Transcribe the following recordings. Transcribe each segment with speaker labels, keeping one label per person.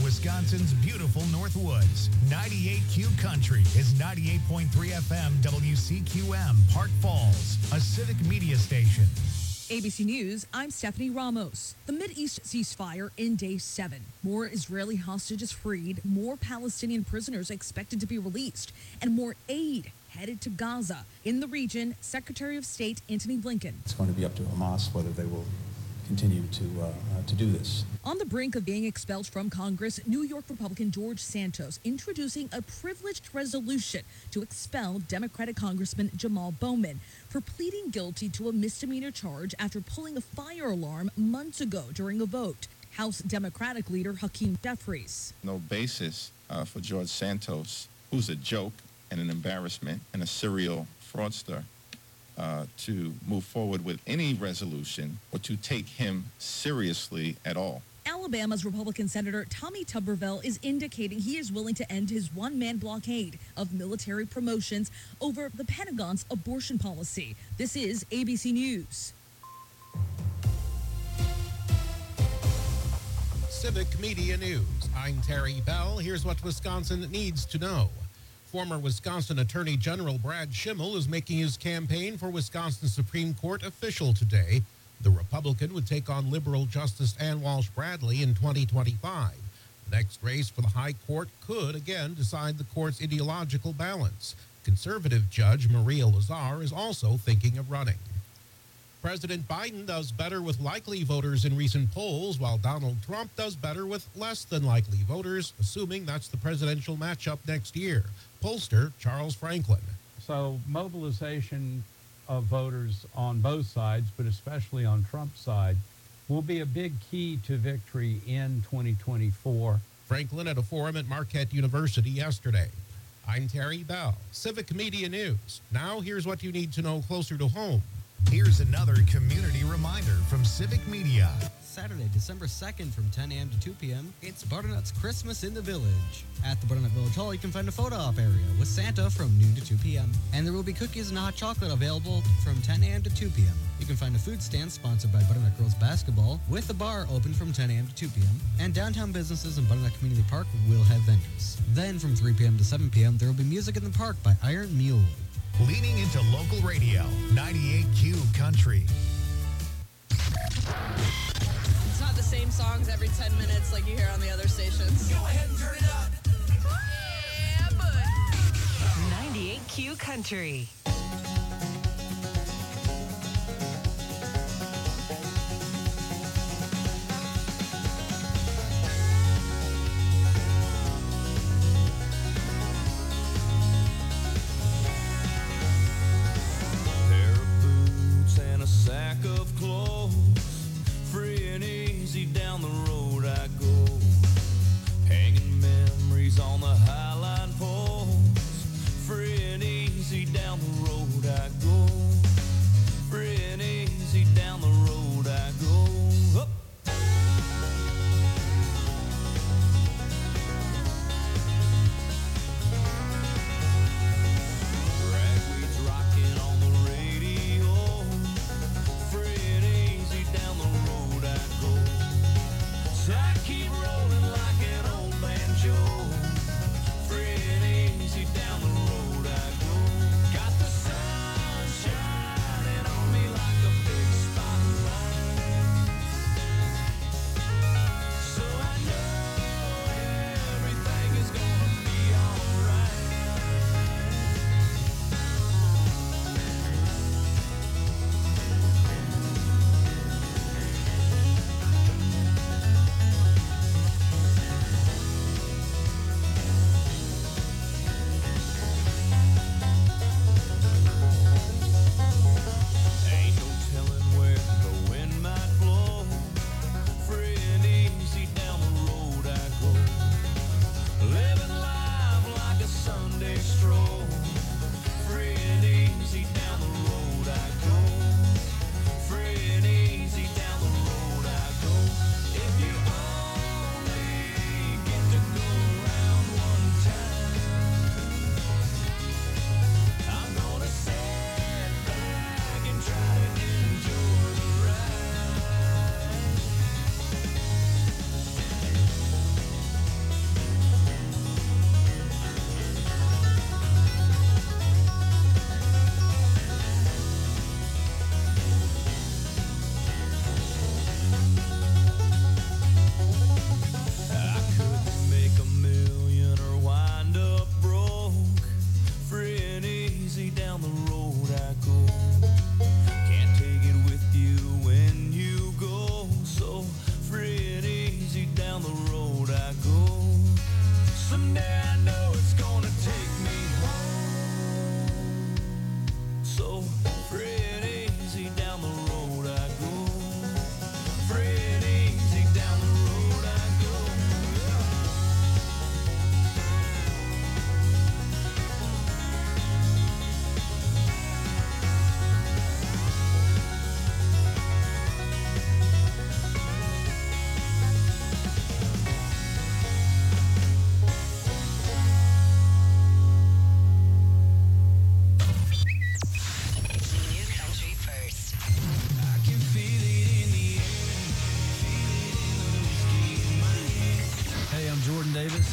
Speaker 1: Wisconsin's beautiful Northwoods. 98Q Country is 98.3 FM WCQM, Park Falls, a civic media station.
Speaker 2: ABC News, I'm Stephanie Ramos. The Mideast ceasefire in day 7. More Israeli hostages freed, more Palestinian prisoners expected to be released, and more aid headed to Gaza. In the region, Secretary of State Antony Blinken.
Speaker 3: It's going to be up to Hamas whether they will continue to do this.
Speaker 2: On the brink of being expelled from Congress, New York Republican George Santos introducing a privileged resolution to expel Democratic Congressman Jamal Bowman for pleading guilty to a misdemeanor charge after pulling a fire alarm months ago during a vote. House Democratic leader Hakeem Jeffries.
Speaker 4: No basis for George Santos, who's a joke and an embarrassment and a serial fraudster, to move forward with any resolution or to take him seriously at all.
Speaker 2: Alabama's Republican Senator Tommy Tuberville is indicating he is willing to end his one-man blockade of military promotions over the Pentagon's abortion policy. This is ABC News.
Speaker 5: Civic Media News. I'm Terry Bell. Here's what Wisconsin needs to know. Former Wisconsin Attorney General Brad Schimmel is making his campaign for Wisconsin Supreme Court official today. The Republican would take on liberal Justice Ann Walsh Bradley in 2025. The next race for the High Court could again decide the court's ideological balance. Conservative Judge Maria Lazar is also thinking of running. President Biden does better with likely voters in recent polls, while Donald Trump does better with less than likely voters, assuming that's the presidential matchup next year. Pollster Charles Franklin.
Speaker 6: So mobilization of voters on both sides, but especially on Trump's side, will be a big key to victory in 2024.
Speaker 5: Franklin at a forum at Marquette University yesterday. I'm Terry Bell, Civic Media News. Now here's what you need to know closer to home.
Speaker 1: Here's another community reminder from Civic Media.
Speaker 7: Saturday, December 2nd from 10 a.m. to 2 p.m., it's Butternut's Christmas in the Village. At the Butternut Village Hall, you can find a photo op area with Santa from noon to 2 p.m. And there will be cookies and hot chocolate available from 10 a.m. to 2 p.m. You can find a food stand sponsored by Butternut Girls Basketball with a bar open from 10 a.m. to 2 p.m. And downtown businesses in Butternut Community Park will have vendors. Then from 3 p.m. to 7 p.m., there will be music in the park by Iron Mule.
Speaker 1: Leaning into local radio, 98Q Country.
Speaker 8: It's not the same songs every 10 minutes like you hear on the other stations.
Speaker 9: Go ahead and turn it up.
Speaker 8: Yeah, but
Speaker 10: 98Q Country.
Speaker 9: On the Highline poles, free and easy down the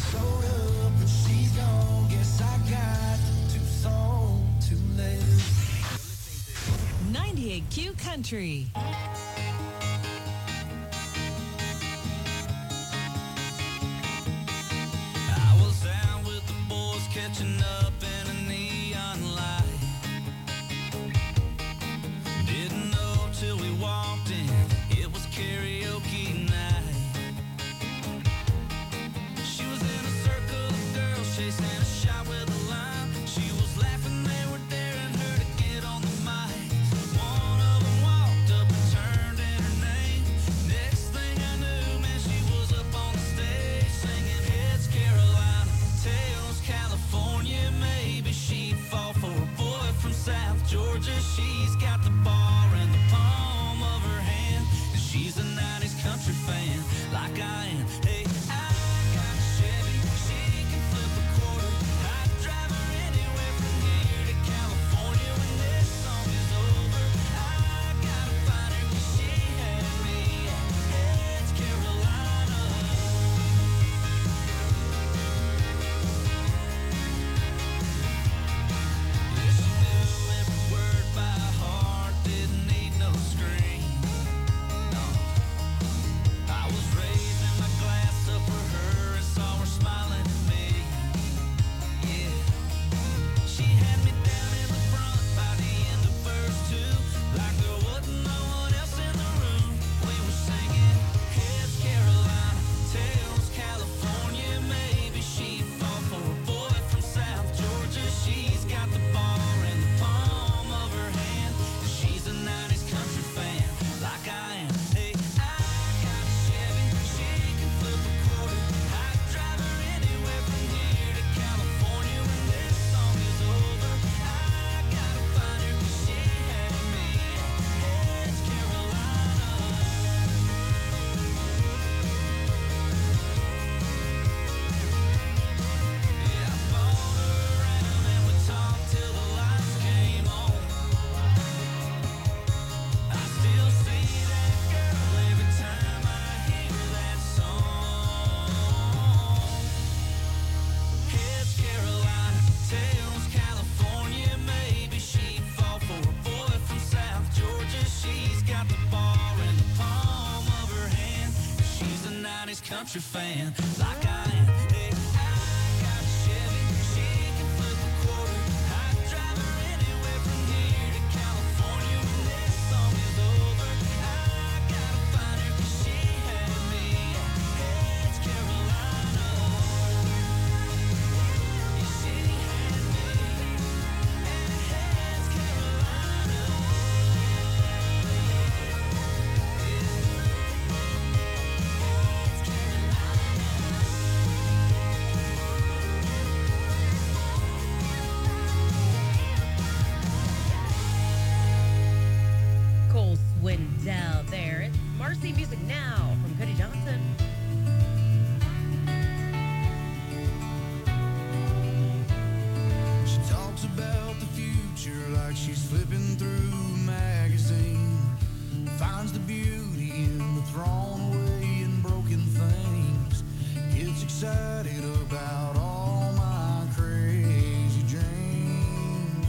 Speaker 9: Showed up and she's gone. Guess I got too soul to live.
Speaker 10: 98Q Country.
Speaker 9: I was out with the boys catching up in a neon light. Didn't know till we walked in, it was karaoke night. She was in a circle of girls chasing a shot with a line. She was laughing, they were daring her to get on the mic. One of them walked up and turned in her name. Next thing I knew, man, she was up on the stage singing Heads Carolina, Tails California. Maybe she'd fall for a boy from South Georgia. She's got the bar in the palm of her hand, and she's a 90s country fan like I am. Hey, I got a Chevy, she can flip a quarter. I'd drive her anywhere from here to California. When this song is over, I gotta find her 'cause she had me at Heads Carolina. Yeah, she knew every word by heart, didn't need no screen. No, I was raising my glass up for her and saw her smiling at me. Yeah, she had me down in the front by the end of verse 2, like there wasn't no one else in the room. We were singing Heads Carolina, Tails California. Maybe she'd fall for a boy from South Georgia. She's got the bar in the palm of her hand, and she's a 90s country fan like I am. Hey, I got a Chevy, she can flip a quarter. I'd drive her anywhere from here to California. When this song is over, I gotta find her 'cause she had me at Heads Carolina. Yeah, I followed her around and we talked till the lights came on. I still see that girl every time I hear that song. Heads Carolina, Tails California. Maybe she'd fall for a boy from South Georgia. She's got the bar in the palm of her hand. She's a 90s country fan like I am. Hey, I got a Chevy, she can flip a quarter. I'd drive her anywhere from here to California. When this song is over, I gotta find her 'cause she had me at Heads Carolina. Yeah, she had me at Heads Carolina.
Speaker 11: Cole Swindell there. It's Marcy Music Now from Cody Johnson.
Speaker 9: She talks about the future like she's flipping through a magazine. Finds the beauty in the thrown away and broken things. Gets excited about all my crazy dreams.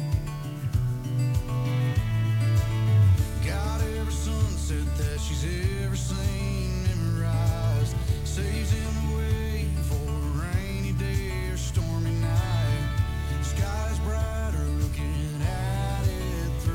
Speaker 9: Got every sunset that she's ever seen memorized. Saves him away for a rainy day or stormy night. Sky's brighter looking at it through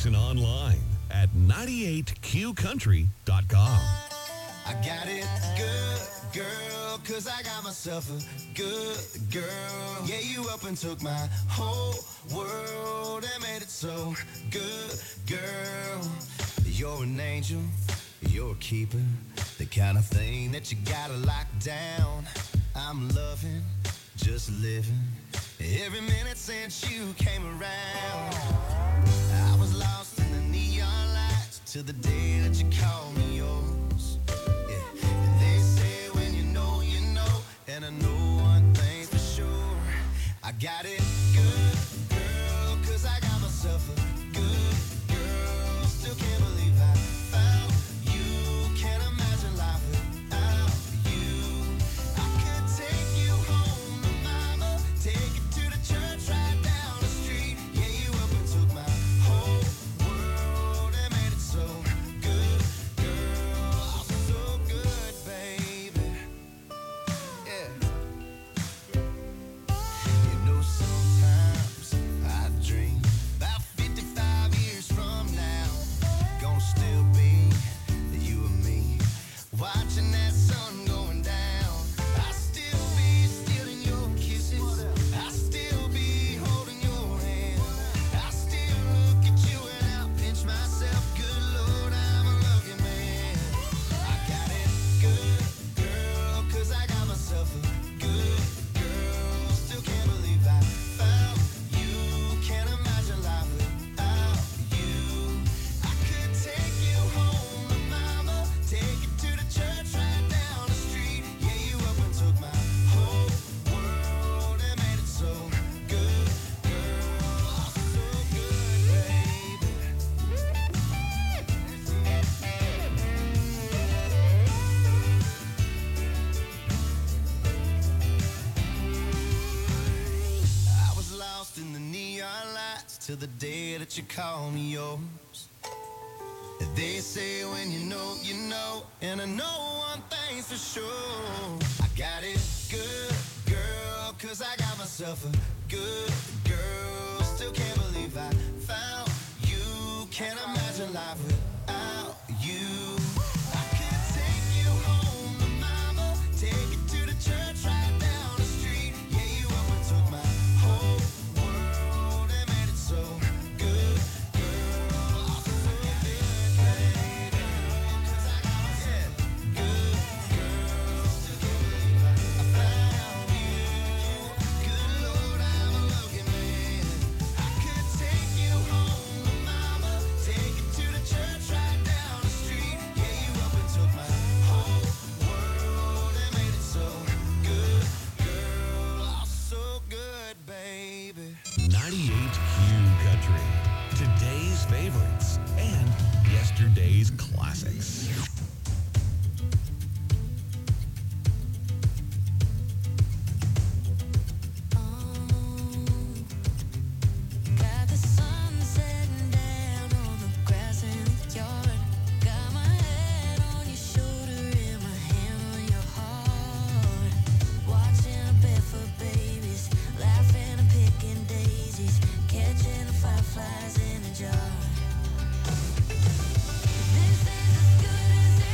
Speaker 10: Listen online at 98qcountry.com.
Speaker 9: I got it good, girl, 'cause I got myself a good girl. Yeah, you up and took my whole world and made it so good, girl. You're an angel, you're a keeper, the kind of thing that you gotta lock down. I'm loving, just living, every minute since you came around. I was lost in the neon lights till the day that you called me yours. Yeah, and they say when you know, and I know one thing for sure. I got it good, girl, 'cause I got myself a good girl. Still can't believe I found you. Can't imagine life without you. I could take you home to mama, take you to the church right down the street. Yeah, you up and took my whole world and made it so good, girl. Oh, so good, baby. Yeah. You know, sometimes I dream about 55 years from now, gonna still be you and me, watching that sun going down. I still be stealing your kisses, I still be holding your hand, I still look at you and I'll pinch myself. Good Lord, I'm a lucky man. I got it good, girl, 'cause I got myself a good girl. Still can't believe I found you. Can't imagine life without you. I could take you home to mama, take you to the church right down the street. Yeah, you up and took my whole world and made it so good, girl. Oh, so good, baby. I was lost in the neon lights till the day that you called me yours. They say when you know, and I know one thing's for sure. I got it good, girl, 'cause I got myself a good girl. Still can't believe I found you. Can't imagine life without you. I could take you home to mama, take you to the church right down the street. Yeah, you up and took my whole world and made it so good, girl. Oh, so good, baby. 'Cause I got myself a good girl. Still can't believe I found you. Good Lord, I'm a lucky man. I could take you home to mama, take you to the church right down the street. Yeah, you up and took my whole world and made it so good, girl. Oh, so good, baby.
Speaker 10: 98Q Country. Today's favorites and yesterday's classics.
Speaker 12: Got the sun setting down on the grass in the yard. Got my head on your shoulder and my hand on your heart. Watching a barefoot babies, laughing and picking daisies, catching the fireflies in a jar. This is as good as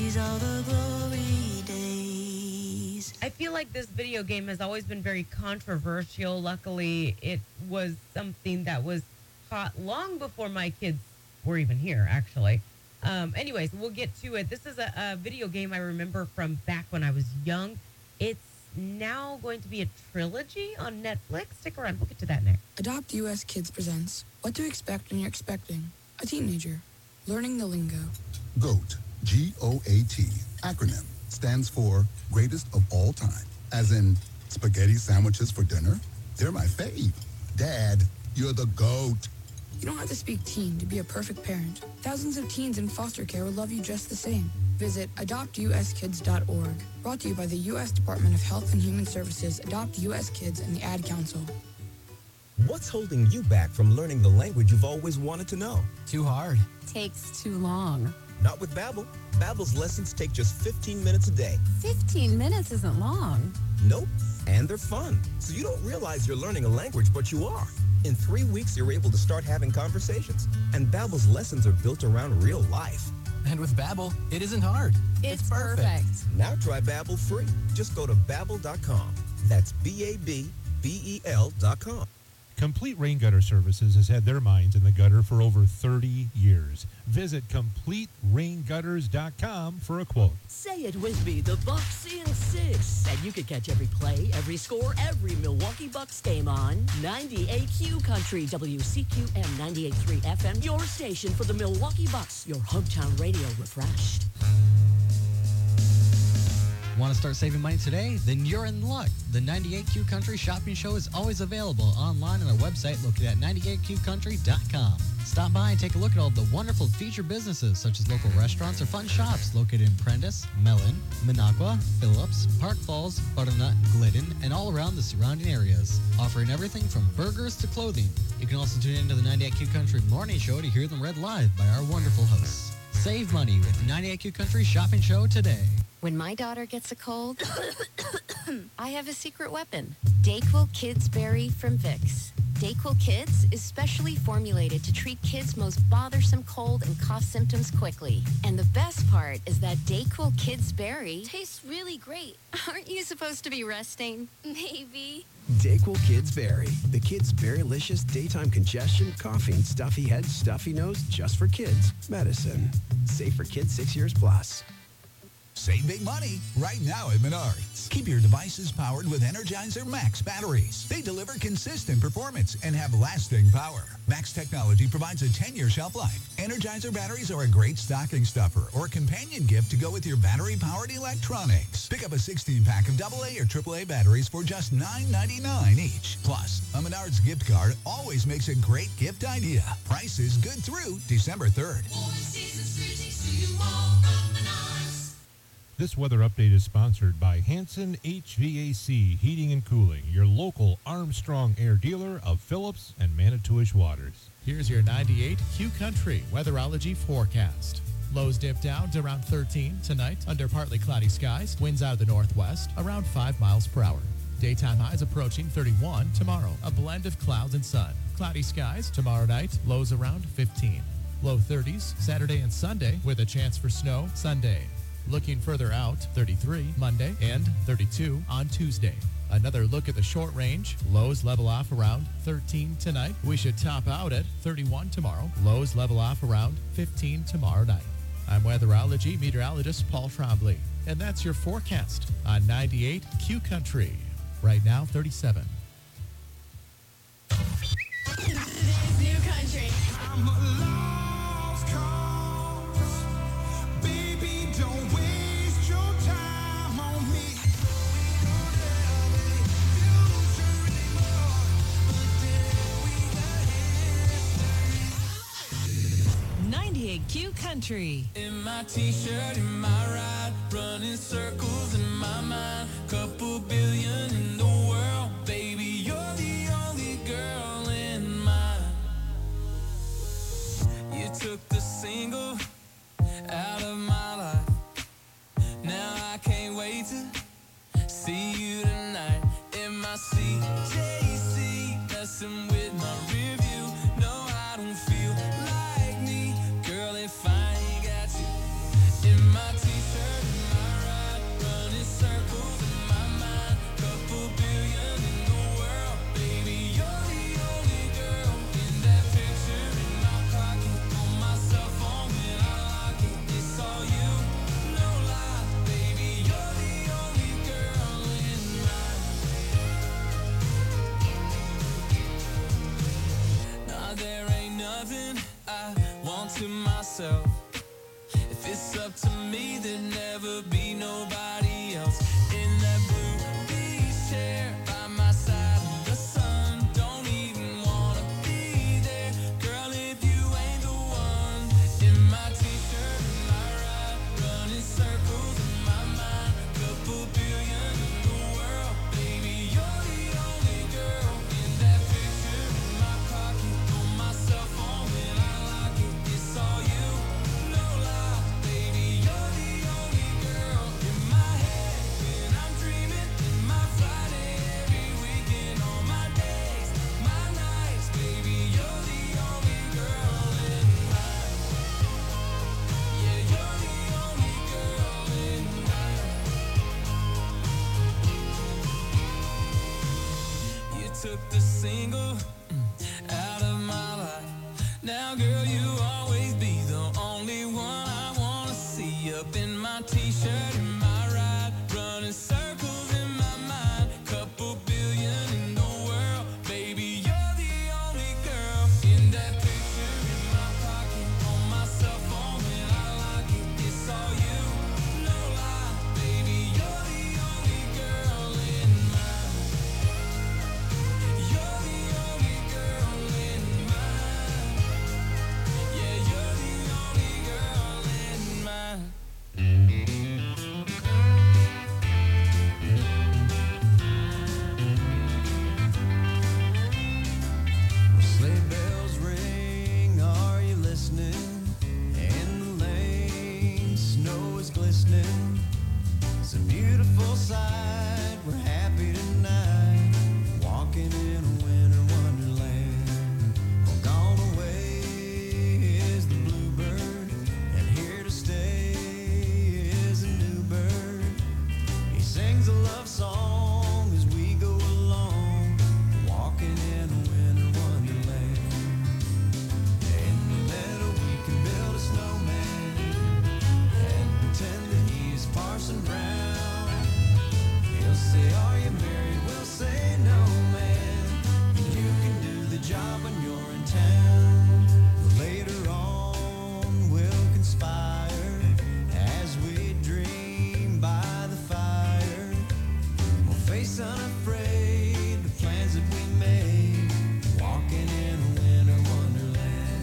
Speaker 12: memories of the glory days.
Speaker 11: I feel like this video game has always been very controversial. Luckily, it was something that was taught long before my kids were even here, actually. Anyways, we'll get to it. This is a video game I remember from back when I was young. It's now going to be a trilogy on Netflix. Stick around. We'll get to that next.
Speaker 13: Adopt US Kids presents What to Expect When You're Expecting a Teenager. Learning the lingo.
Speaker 14: GOAT, G-O-A-T, acronym, stands for Greatest of All Time. As in, spaghetti sandwiches for dinner? They're my fave. Dad, you're the GOAT.
Speaker 13: You don't have to speak teen to be a perfect parent. Thousands of teens in foster care will love you just the same. Visit adoptuskids.org. Brought to you by the U.S. Department of Health and Human Services, Adopt U.S. Kids, and the Ad Council.
Speaker 15: What's holding you back from learning the language you've always wanted to know?
Speaker 16: Too hard.
Speaker 17: Takes too long.
Speaker 15: Not with Babbel. Babbel's lessons take just 15 minutes a day.
Speaker 17: 15 minutes isn't long.
Speaker 15: Nope. And they're fun. So you don't realize you're learning a language, but you are. In 3 weeks, you're able to start having conversations. And Babbel's lessons are built around real life.
Speaker 16: And with Babbel, it isn't hard.
Speaker 17: It's perfect.
Speaker 15: Now try Babbel free. Just go to Babbel.com. That's Babbel.com.
Speaker 18: Complete Rain Gutter Services has had their minds in the gutter for over 30 years. Visit CompleteRainGutters.com for a quote.
Speaker 19: Say it with me, the Bucks in 6. And you can catch every play, every score, every Milwaukee Bucks game on 98Q Country, WCQM 98.3 FM, your station for the Milwaukee Bucks, your hometown radio refreshed.
Speaker 7: Want to start saving money today? Then you're in luck. The 98Q Country Shopping Show is always available online on our website located at 98qcountry.com. Stop by and take a look at all the wonderful featured businesses such as local restaurants or fun shops located in Prentice, Mellon, Minocqua, Phillips, Park Falls, Butternut, Glidden, and all around the surrounding areas, offering everything from burgers to clothing. You can also tune into the 98Q Country Morning Show to hear them read live by our wonderful hosts. Save money with the 98Q Country Shopping Show today.
Speaker 17: When my daughter gets a cold, I have a secret weapon. Dayquil Kids Berry from Vicks. Dayquil Kids is specially formulated to treat kids' most bothersome cold and cough symptoms quickly. And the best part is that Dayquil Kids Berry tastes really great. Aren't you supposed to be resting? Maybe.
Speaker 20: Dayquil Kids Berry. The kids' berrylicious daytime congestion, coughing, stuffy head, stuffy nose, just for kids. Medicine. Safe for kids 6 years plus.
Speaker 21: Save big money right now at Menards. Keep your devices powered with Energizer Max batteries. They deliver consistent performance and have lasting power. Max technology provides a 10-year shelf life. Energizer batteries are a great stocking stuffer or companion gift to go with your battery-powered electronics. Pick up a 16-pack of AA or AAA batteries for just $9.99 each. Plus, a Menards gift card always makes a great gift idea. Price is good through December 3rd.
Speaker 18: This weather update is sponsored by Hanson HVAC Heating and Cooling, your local Armstrong Air dealer of Phillips and Manitowish Waters.
Speaker 22: Here's your 98Q Country weatherology forecast. Lows dip down to around 13 tonight under partly cloudy skies. Winds out of the northwest around 5 miles per hour. Daytime highs approaching 31 tomorrow. A blend of clouds and sun. Cloudy skies tomorrow night. Lows around 15. Low 30s Saturday and Sunday with a chance for snow Sunday. Looking further out, 33 Monday and 32 on Tuesday. Another look at the short range. Lows level off around 13 tonight. We should top out at 31 tomorrow. Lows level off around 15 tomorrow night. I'm weatherology meteorologist Paul Trombley, and that's your forecast on 98Q Country. Right now, 37.
Speaker 12: Today's new country. I'm a lost cause. Baby, don't waste your time on me.
Speaker 23: 98Q Country.
Speaker 9: In my t-shirt, in my ride, running circles in my mind. Couple billion in the world, baby, you're the only girl in mine. You took the single out of my life. Now I can't wait to see you tonight. In my CJC, messing with my review. No, I don't feel like me, girl, if I ain't got you in my team. took the single out of my life. Now, girl, you always be the only one I wanna see. Up in my t-shirt, in my ride, running circles in my mind. Couple billion in the world, baby, you're the only girl. In that picture in my pocket, on my cell phone when I like it, it's all you, no lie, baby, you're the only girl in mine. You're the only girl in mine. Yeah, you're the only girl in mine.
Speaker 3: Sleigh bells ring, are you listening? In the lane, snow is glistening. It's a beautiful sight, we're happy tonight. Walking in a winter wonderland. Oh, gone away is the bluebird, and here to stay is a new bird. He sings a love song as we go along, walking in a winter wonderland. In the meadow we can build a snowman and pretend that he's Parson Brown. He'll say, are you married? We'll say, no, man. You can do the job when you're in town. Later on we'll conspire as we dream by the fire. We'll face unafraid the plans that we made, walking in a winter wonderland.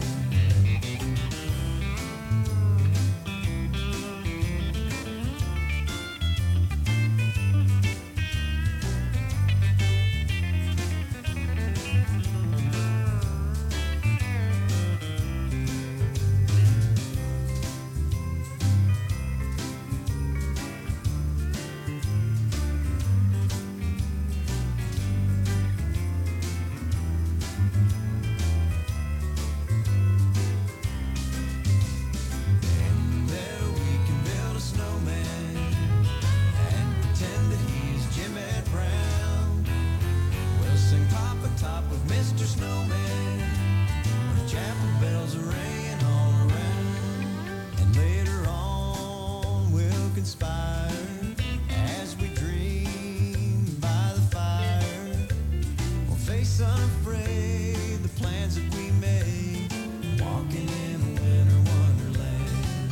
Speaker 3: There we can build a snowman and pretend that he's Jimmy Brown. We'll sing Papa Top with Mr. Snowman when chapel bells are ringing all around. And later on we'll conspire as we dream by the fire. We'll face unafraid the plans that we made, walking in a winter wonderland.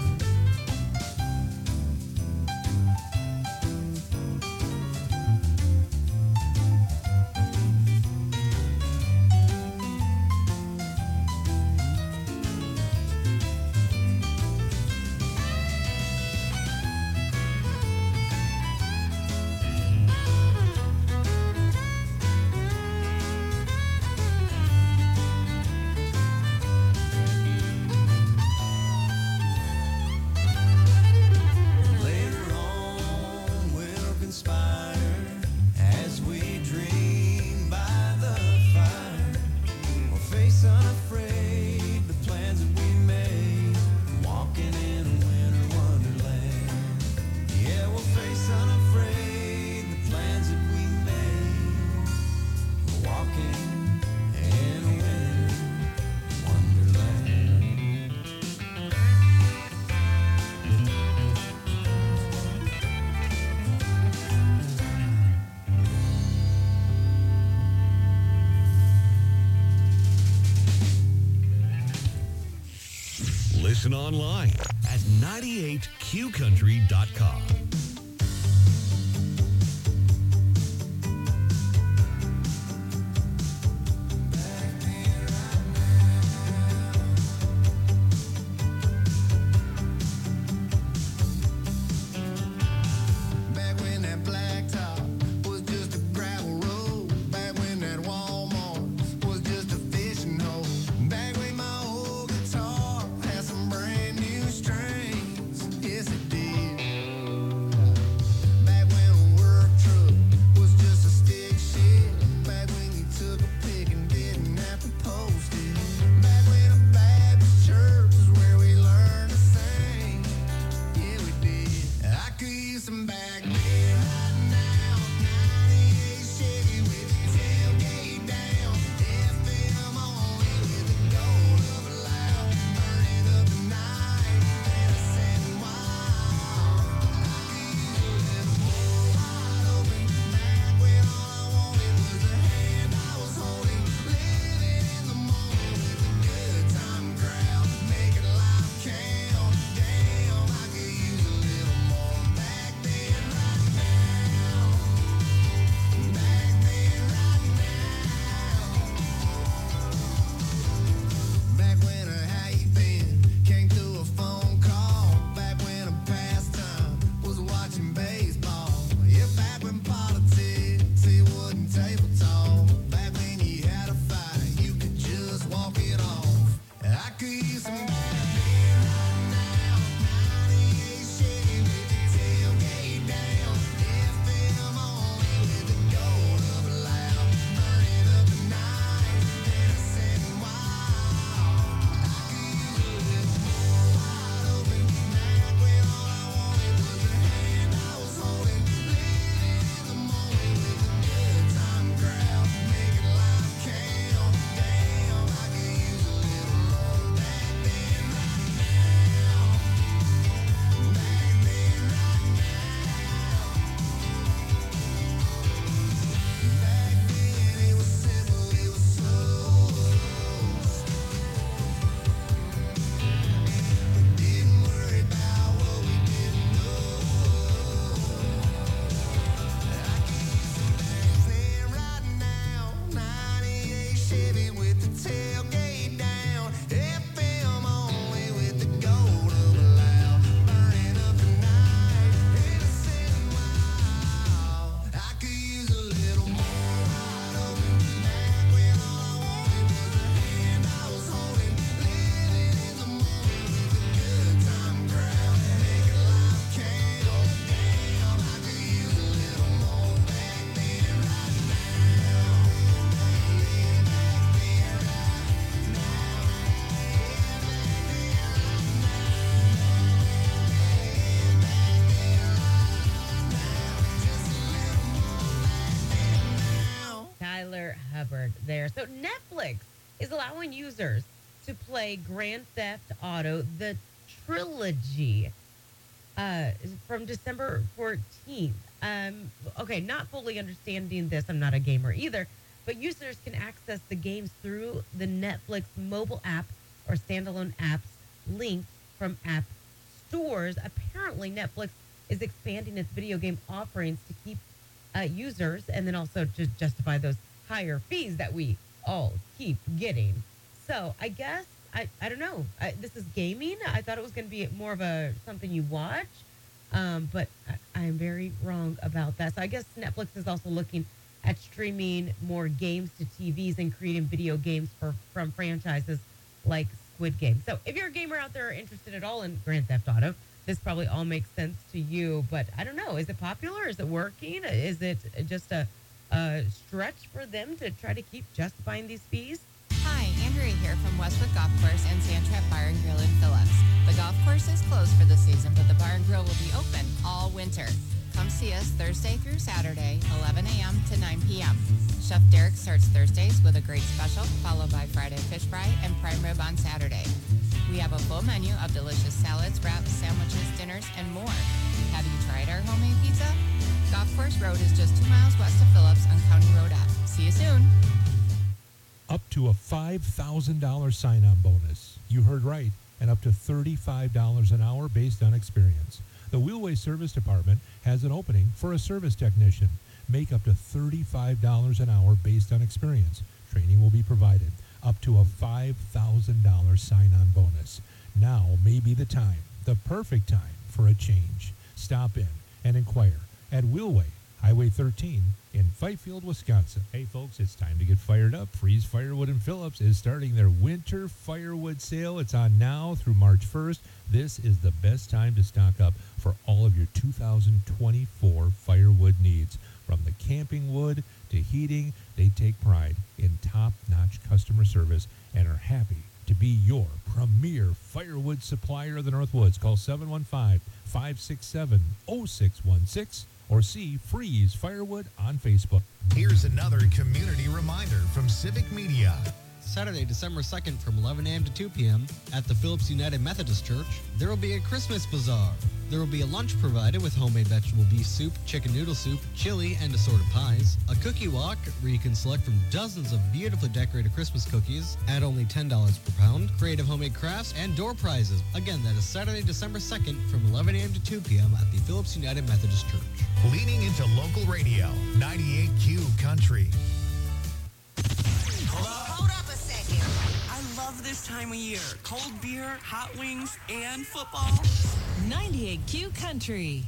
Speaker 3: Later on we'll conspire as we dream by the fire. We'll face unafraid the plans that we made, walking in a winter wonderland. Yeah, we'll face unafraid the plans that we made, walking in a winter wonderland.
Speaker 10: Listen online at 98qcountry.com.
Speaker 3: Back when that blacktop was just a gravel road. Back when that Walmart was just a fishing hole. Back when my old guitar had some brand new strings. Yes, it did.
Speaker 11: word there. So Netflix is allowing users to play Grand Theft Auto, the trilogy, from December 14th. Okay, not fully understanding this. I'm not a gamer either, but users can access the games through the Netflix mobile app or standalone apps linked from app stores. Apparently, Netflix is expanding its video game offerings to keep users, and then also to justify those higher fees that we all keep getting. So I guess, I don't know. This is gaming. I thought it was going to be more of a something you watch, but I am very wrong about that. So I guess Netflix is also looking at streaming more games to TVs and creating video games from franchises like Squid Game. So if you're a gamer out there interested at all in Grand Theft Auto, this probably all makes sense to you, but I don't know. Is it popular? Is it working? Is it just a stretch for them to try to keep justifying these fees?
Speaker 2: Hi, Andrea here from Westwood Golf Course and Sandtrap Bar and Grill in Phillips. The golf course is closed for the season, but the bar and grill will be open all winter. Come see us Thursday through Saturday, 11 a.m. to 9 p.m. Chef Derek starts Thursdays with a great special, followed by Friday fish fry and prime rib on Saturday. We have a full menu of delicious salads, wraps, sandwiches, dinners, and more. Have you tried our homemade pizza? Golf Course Road is just 2 miles west of Phillips on County Road F. See you soon.
Speaker 18: Up to a $5,000 sign-on bonus. You heard right, and up to $35 an hour based on experience. The Wheelway Service Department has an opening for a service technician. Make up to $35 an hour based on experience. Training will be provided. Up to a $5,000 sign-on bonus. Now may be the time, the perfect time for a change. Stop in and inquire at Wheelway, Highway 13 in Fifield, Wisconsin. Hey folks, it's time to get fired up. Freeze Firewood in Phillips is starting their winter firewood sale. It's on now through March 1st. This is the best time to stock up for all of your 2024 firewood needs. From the camping wood to heating, they take pride in top-notch customer service and are happy to be your premier firewood supplier of the Northwoods. Call 715-567-0616 or see Freeze Firewood on Facebook.
Speaker 1: Here's another community reminder from Civic Media.
Speaker 7: Saturday, December 2nd from 11 a.m. to 2 p.m. at the Phillips United Methodist Church, there will be a Christmas bazaar. There will be a lunch provided with homemade vegetable beef soup, chicken noodle soup, chili, and assorted pies. A cookie walk where you can select from dozens of beautifully decorated Christmas cookies at only $10 per pound. Creative homemade crafts and door prizes. Again, that is Saturday, December 2nd from 11 a.m. to 2 p.m. at the Phillips United Methodist Church.
Speaker 1: Leaning into local radio, 98Q Country.
Speaker 4: Hold up a second. I love this time of year. Cold beer, hot wings, and football.
Speaker 23: 98Q Country.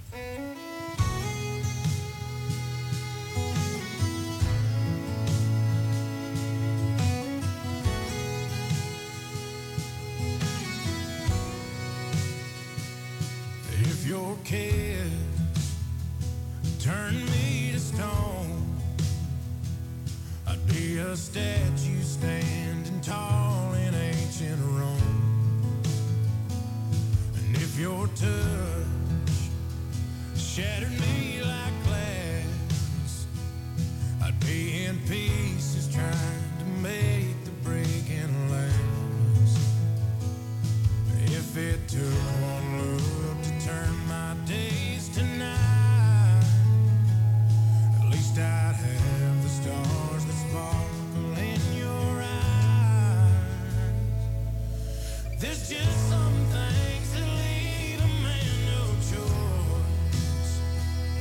Speaker 3: If your kids turn me to stone, I'd be a statue standing tall in ancient Rome. And if your touch shattered me like glass, I'd be in pieces trying to make the breaking last. If it took one look to turn my days to night, at least I'd have the stars that sparkle in your eyes. There's just some things that leave a man no choice.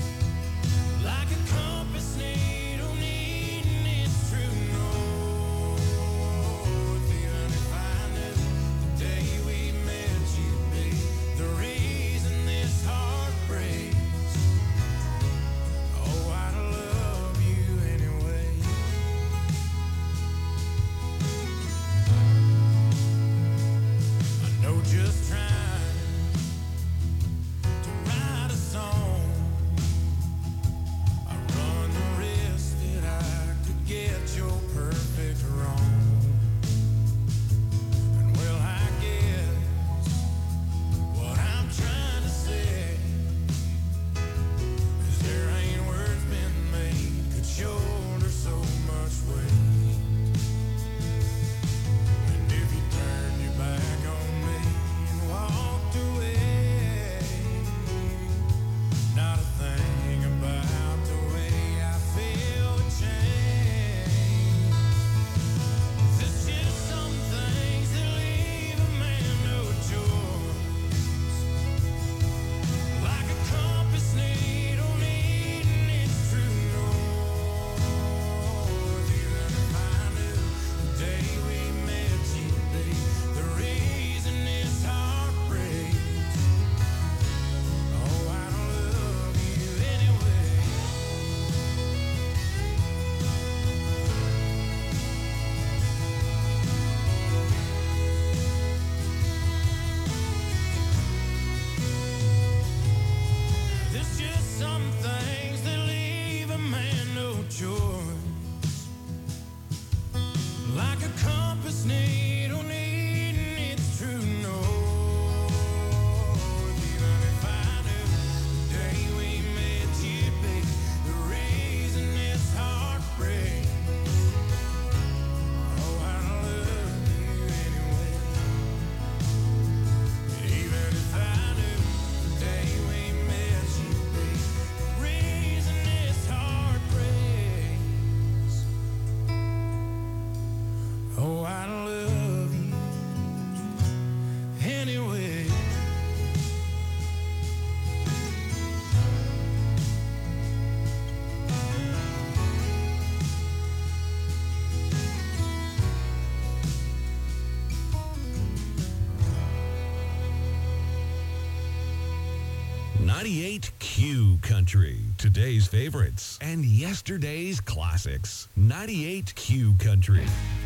Speaker 10: 98Q Country. Today's favorites and yesterday's classics. 98Q Country.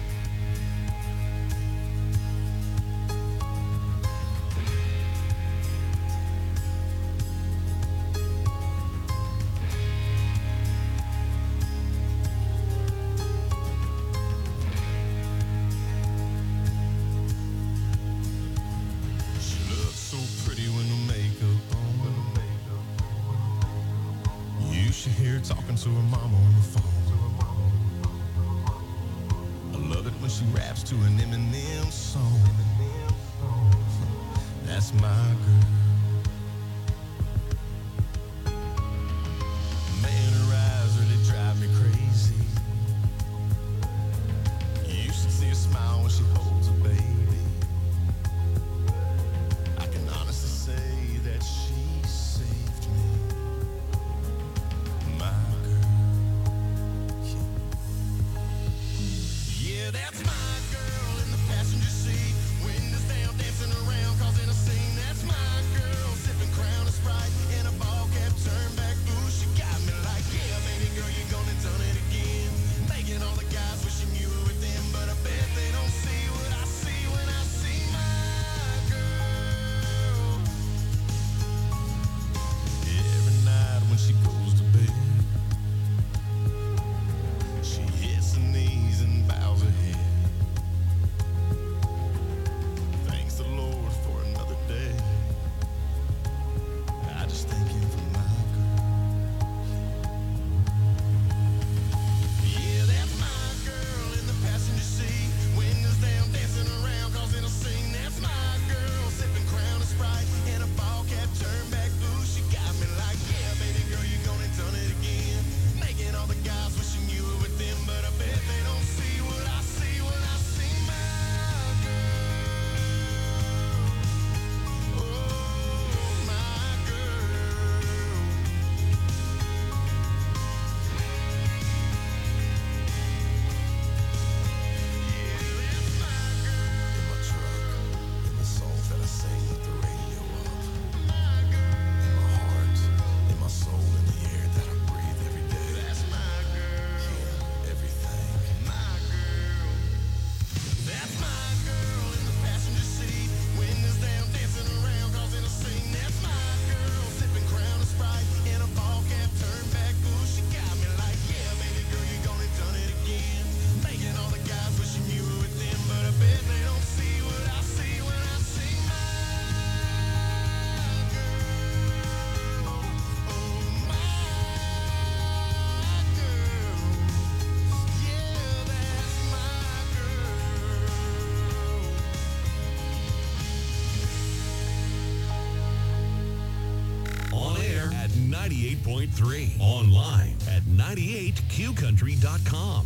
Speaker 5: She looks so pretty when the makeup on. You should hear her talking to her mama on the phone. I love it when she raps to an Eminem song. That's my girl. Man, her eyes really drive me crazy. You should see her smile when she holds a baby. I can honestly say that she saved me. My girl. Yeah, that's my girl in the passenger seat. Windows down, dancing around, causing a scene. That's my girl, sipping Crown and Sprite in a ball cap, turn back. Ooh, she got me like, yeah, baby girl, you're gonna done it again. Making all the guys wishing you were with them, but I bet they don't see what I see when I see my girl. Every night when she goes to bed, she hits her knees and bows her head. Thanks the Lord for another day. I just thank him for my girl. Yeah, that's my girl in the passenger seat. Windows down, dancing around, causing a scene. That's my girl, sipping Crown and Sprite in a ball cap, turn back. Ooh, she got me like, yeah, baby girl, you're gonna done it again. Making all the guys wishing you were with them, but I bet they don't see what I see when I see my girl. Oh, my girl. In my truck, in the songs that I sing with the radio up. In my heart, in my soul, in the air that I breathe every day. That's my girl. Yeah, everything. My girl. That's my girl in the passenger seat. Windows down, dancing around, causing a scene. That's my girl, sipping Crown and Sprite in a ball cap, turn back. Ooh, she got me like, yeah, baby girl, you're gonna done it again. Making all the guys wishing you were with them, but I bet they don't see what I see when I see my girl. Oh, my girl. Yeah, that's my girl.
Speaker 10: On air at 98.3. Online at 98QCountry.com.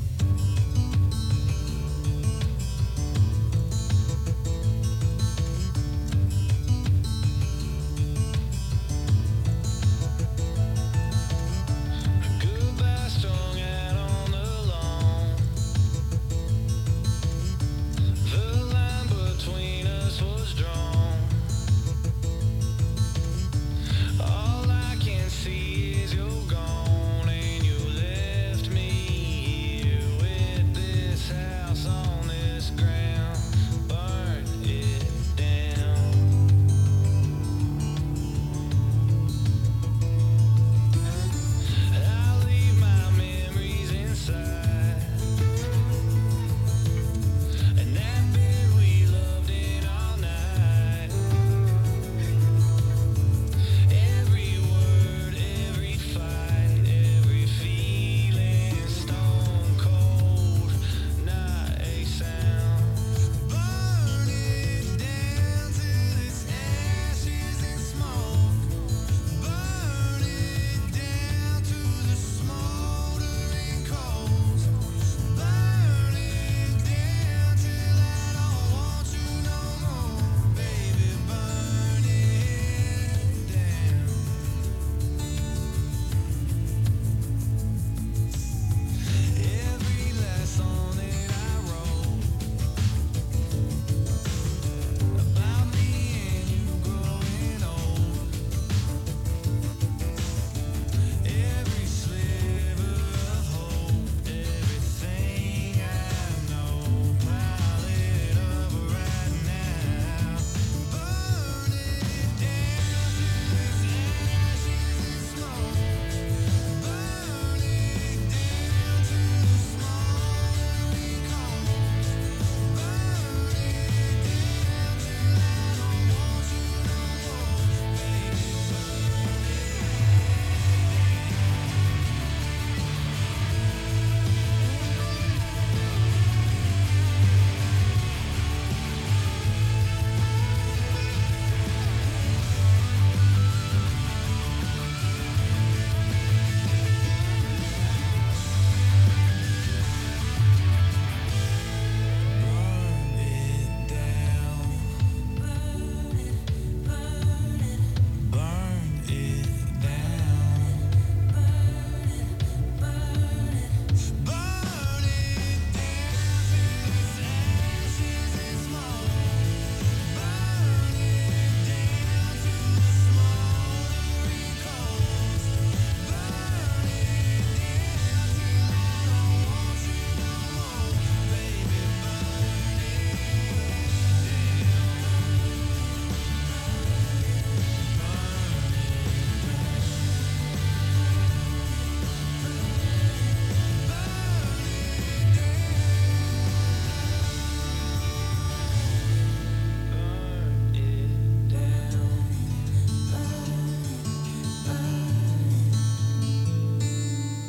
Speaker 9: Goodbye strung out on the lawn. The line between us was drawn. All I can see is you're gone, and you left me here with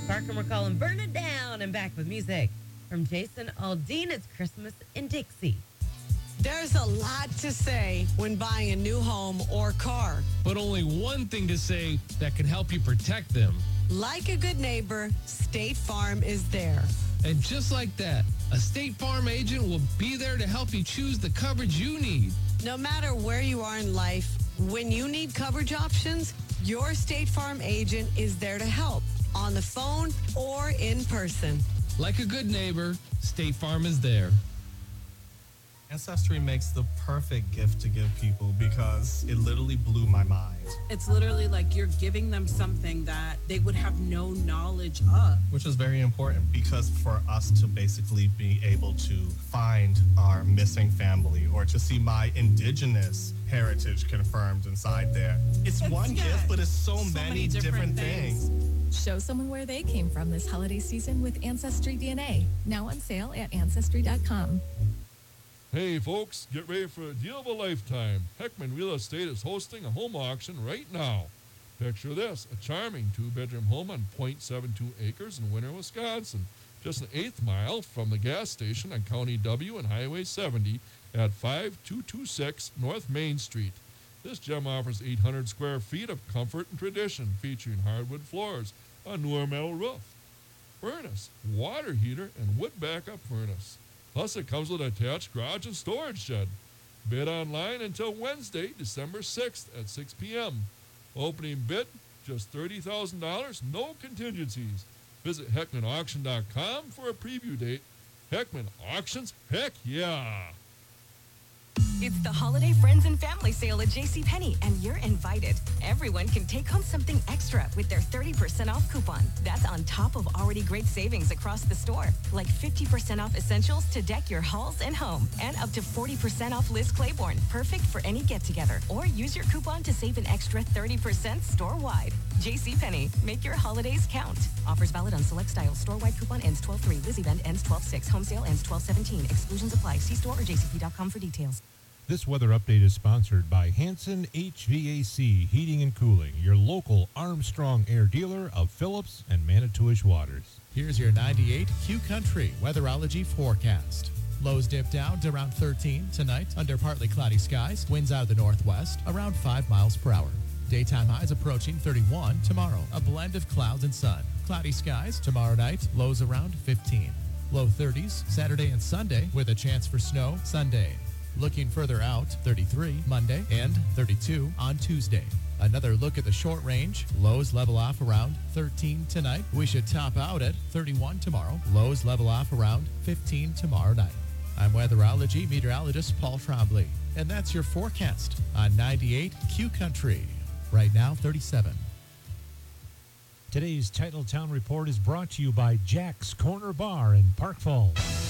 Speaker 11: Parker McCollum, Burn It Down, and back with music from Jason Aldean. It's Christmas in Dixie.
Speaker 6: There's a lot to say when buying a new home or car.
Speaker 8: But only one thing to say that can help you protect them.
Speaker 6: Like a good neighbor, State Farm is there.
Speaker 8: And just like that, a State Farm agent will be there to help you choose the coverage you need.
Speaker 6: No matter where you are in life, when you need coverage options, your State Farm agent is there to help, on the phone or in person.
Speaker 8: Like a good neighbor, State Farm is there.
Speaker 14: Ancestry makes the perfect gift to give people because it literally blew my mind.
Speaker 24: It's literally like you're giving them something that they would have no knowledge of.
Speaker 14: Which is very important because for us to basically be able to find our missing family or to see my indigenous heritage confirmed inside there. It's one gift, but it's so many different things.
Speaker 25: Show someone where they came from this holiday season with Ancestry DNA. Now on sale at Ancestry.com.
Speaker 26: Hey folks, get ready for a deal of a lifetime. Heckman Real Estate is hosting a home auction right now. Picture this, a charming 2-bedroom home on 0.72 acres in Winter, Wisconsin, just an 1/8 mile from the gas station on County W and Highway 70 at 5226 North Main Street. This gem offers 800 square feet of comfort and tradition, featuring hardwood floors, a newer metal roof, furnace, water heater, and wood backup furnace. Plus, it comes with an attached garage and storage shed. Bid online until Wednesday, December 6th at 6 p.m. Opening bid, just $30,000, no contingencies. Visit HeckmanAuction.com for a preview date. Heckman Auctions, heck yeah!
Speaker 27: It's the Holiday Friends and Family Sale at JCPenney, and you're invited. Everyone can take home something extra with their 30% off coupon. That's on top of already great savings across the store, like 50% off essentials to deck your halls and home, and up to 40% off Liz Claiborne, perfect for any get-together. Or use your coupon to save an extra 30% store-wide. JCPenney, make your holidays count. Offers valid on select styles. Store-wide coupon ends 12/3. Liz event ends 12/6. Home sale ends 12/17. Exclusions apply. See store or jcp.com for details.
Speaker 18: This weather update is sponsored by Hanson HVAC Heating and Cooling, your local Armstrong Air dealer of Phillips and Manitowish waters.
Speaker 22: Here's your 98 Q Country weatherology forecast. Lows dip down to around 13 tonight under partly cloudy skies. Winds out of the northwest around 5 miles per hour. Daytime highs approaching 31 tomorrow. A blend of clouds and sun. Cloudy skies tomorrow night. Lows around 15. Low 30s Saturday and Sunday with a chance for snow Sunday. Looking further out, 33 Monday and 32 on Tuesday. Another look at the short range. Lows level off around 13 tonight. We should top out at 31 tomorrow. Lows level off around 15 tomorrow night. I'm weatherology meteorologist Paul Trombley, and that's your forecast on 98 Q Country. Right now, 37.
Speaker 18: Today's Titletown Report is brought to you by Jack's Corner Bar in Park Falls.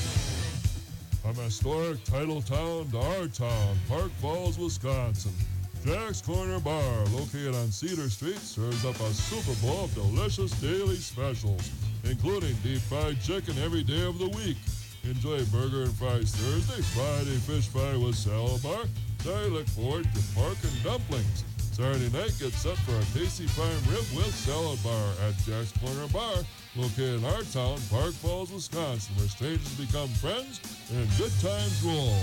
Speaker 26: From historic Titletown to our town, Park Falls, Wisconsin, Jack's Corner Bar, located on Cedar Street, serves up a Super Bowl of delicious daily specials, including deep fried chicken every day of the week. Enjoy burger and fries Thursday, Friday fish fry with salad bar. Saturday, look forward to pork and dumplings. Saturday night, get set for a tasty prime rib with salad bar at Jack's Corner Bar, located in our town, Park Falls, Wisconsin, where strangers become friends and good times roll.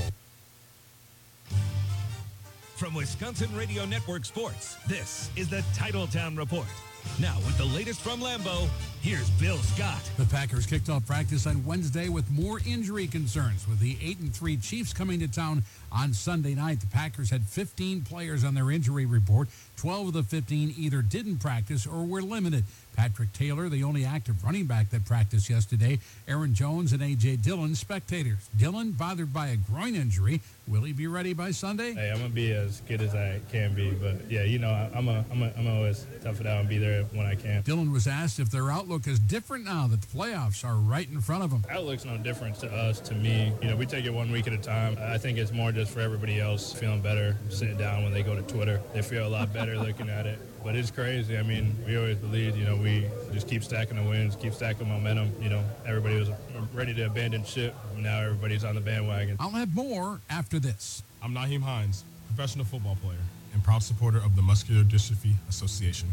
Speaker 28: From Wisconsin Radio Network Sports, this is the Titletown Report. Now, with the latest from Lambeau, here's Bill Scott.
Speaker 29: The Packers kicked off practice on Wednesday with more injury concerns, with the 8-3 Chiefs coming to town on Sunday night. The Packers had 15 players on their injury report. 12 of the 15 either didn't practice or were limited. Patrick Taylor, the only active running back that practiced yesterday. Aaron Jones and A.J. Dillon, spectators. Dillon, bothered by a groin injury. Will he be ready by Sunday?
Speaker 30: Hey, I'm going to be as good as I can be. But, yeah, you know, I'm always tough it out and be there when I can.
Speaker 29: Dillon was asked if their outlook is different now that the playoffs are right in front of them.
Speaker 30: Outlook's no different to us, to me. You know, we take it 1 week at a time. I think it's more just for everybody else feeling better, sitting down when they go to Twitter. They feel a lot better looking at it. But it's crazy. I mean, we always believed, you know, we just keep stacking the wins, keep stacking momentum. You know, everybody was ready to abandon ship. Now everybody's on the bandwagon.
Speaker 29: I'll have more after this.
Speaker 31: I'm Naheem Hines, professional football player and proud supporter of the Muscular Dystrophy Association.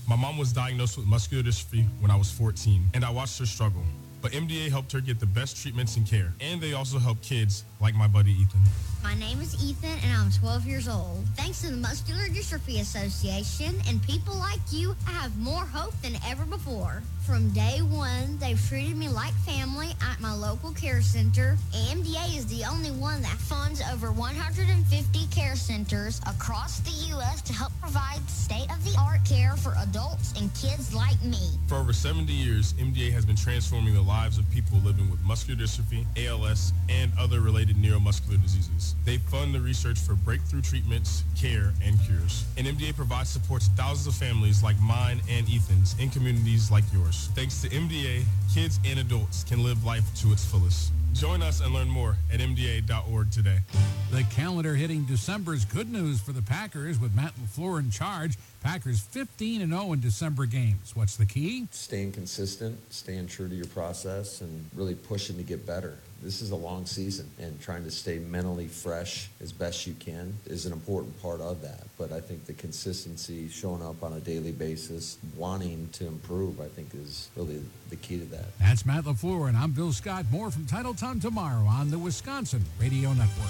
Speaker 2: My mom was diagnosed with muscular dystrophy when I was 14, and I watched her struggle. But MDA helped her get the best treatments and care, and they also help kids like my buddy Ethan.
Speaker 7: My name is Ethan, and I'm 12 years old. Thanks to the Muscular Dystrophy Association and people like you, I have more hope than ever before. From day one, they've treated me like family at my local care center. MDA is the only one that funds over 150 care centers across the U.S. to help provide state-of-the-art care for adults and kids like me.
Speaker 2: For over 70 years, MDA has been transforming the lives of people living with muscular dystrophy, ALS, and other related neuromuscular diseases. They fund the research for breakthrough treatments, care, and cures. And MDA provides support to thousands of families like mine and Ethan's in communities like yours. Thanks to MDA, kids and adults can live life to its fullest. Join us and learn more at MDA.org today.
Speaker 29: The calendar hitting December's good news for the Packers with Matt LaFleur in charge. Packers 15-0 in December games. What's the key?
Speaker 12: Staying consistent, staying true to your process, and really pushing to get better. This is a long season, and trying to stay mentally fresh as best you can is an important part of that. But I think the consistency, showing up on a daily basis, wanting to improve, I think is really the key to that.
Speaker 29: That's Matt LaFleur, and I'm Bill Scott. More from Titletown tomorrow on the Wisconsin Radio Network.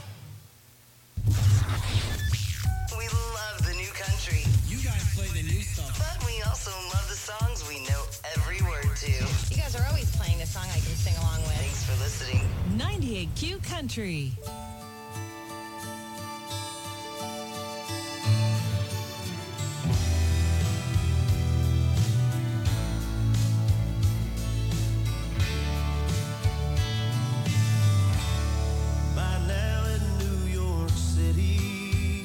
Speaker 13: We love the new country.
Speaker 4: You guys play the new stuff.
Speaker 13: But we also love the songs we know every word to.
Speaker 15: You guys are always playing a song I can sing along with.
Speaker 13: Thanks for listening.
Speaker 23: 98Q Country.
Speaker 3: By now in New York City,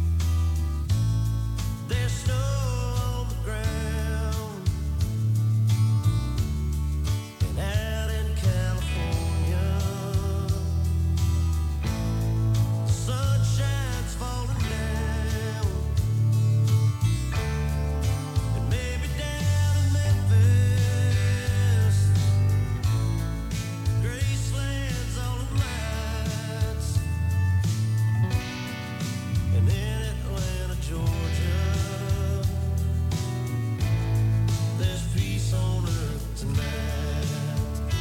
Speaker 3: there's snow on the ground. And out in California, the sunshine's falling down. And maybe down in Memphis, Graceland's all in lights. And in Atlanta, Georgia, there's peace on earth tonight.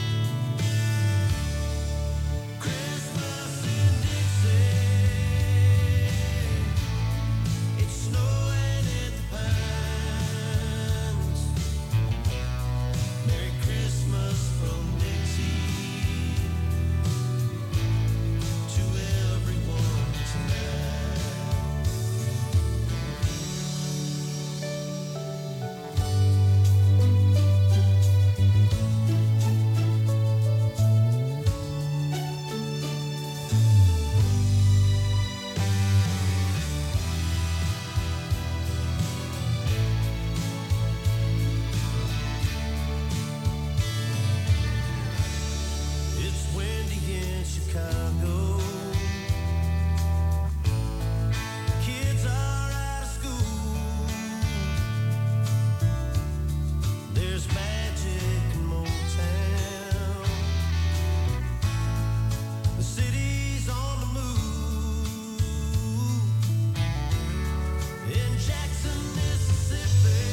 Speaker 3: Christmas in Dixie, it's snowing in the pines. Merry Christmas from Dixie to everyone tonight. It's windy in Chicago. Kids are out of school. There's magic in Motown. The city's on the move. In Jackson, Mississippi,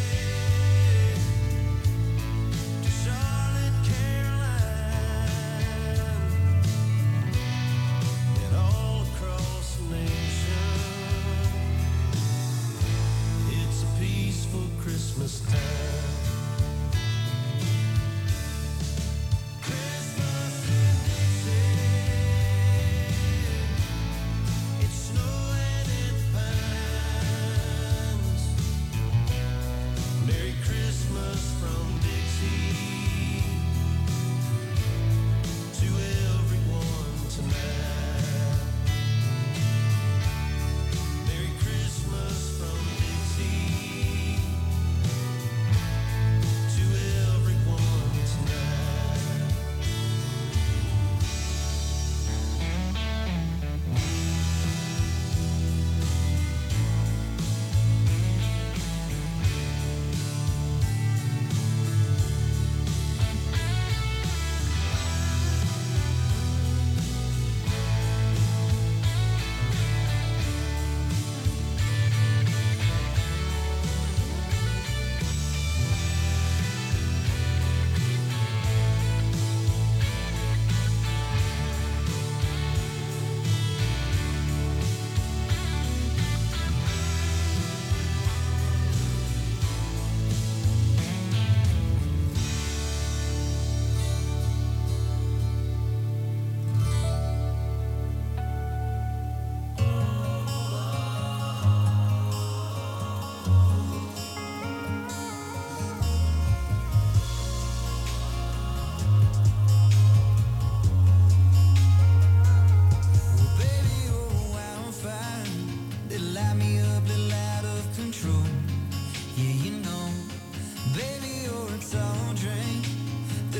Speaker 3: to Charlotte, Carolina, and all across the nation, it's a peaceful Christmas time. Christmas in Dixie, it's snowing in the pines. Merry Christmas from Dixie to everyone tonight. Merry Christmas from Dixie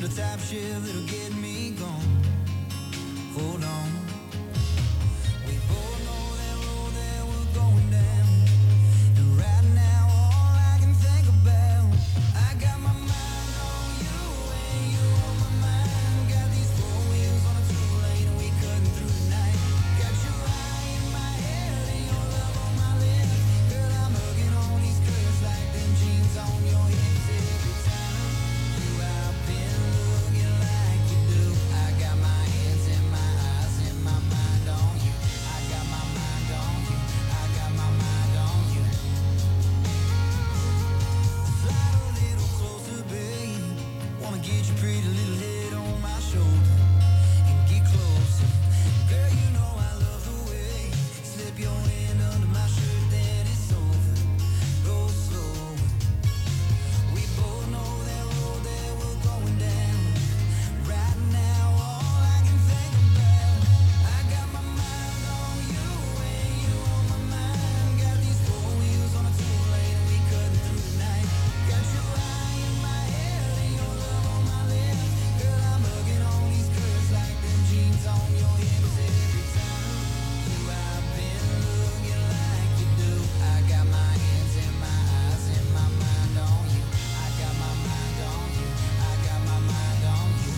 Speaker 3: little tap shift that'll get me gone. Hold on. We both know that road that we're going down. And right now, all I can think about, I got my mind on you and you on my mind. Got these four wheels on a two-lane and we cutting through the night. Got your eye in my head and your love on my lips. Girl, I'm hugging on these curves like them jeans on your hips every time. You have been looking like you do. I got my hands and my eyes and my mind on you. I got my mind on you. I got my mind on you. Slide a little closer, babe. Wanna get your pretty little head on my shoulder and get closer. Girl, you know I love the way you slip your hand under my shirt, then it's over. Go slow. We both know that road that we're going down. Right now, all I can think about, I got my mind on you and you on my mind. Got these four wheels on a two-lane and we cutting through the night. Got your eye in my head and your love on my lips. Girl, I'm hugging on these curves like them jeans on your hips every time. You have been looking like you do. I got my hands and my eyes and my mind on you. I got my mind on you. I got my mind on you.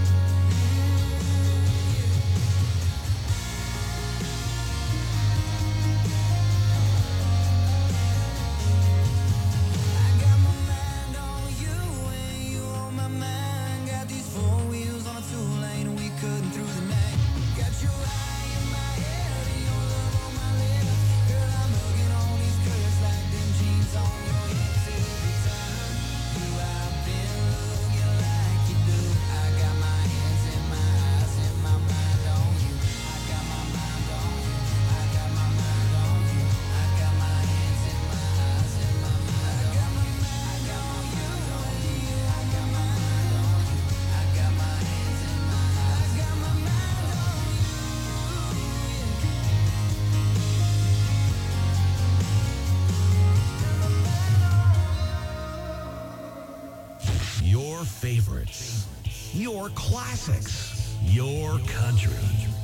Speaker 3: I got my mind on you and you on my mind. Got these four wheels on a two-lane and we cutting through the night. Got your eye in my head and your love on my lips. Girl, I'm hugging on these curves like them jeans on your hips every time. You have been looking like you do. I got my hands and my eyes and my mind on you. I got my mind on you. I got my mind on you. I got my hands and my eyes and my mind on you. I got my mind on you. I got my mind on you. I got my hands and my eyes. I got my mind on
Speaker 1: Your favorites, your classics, your country.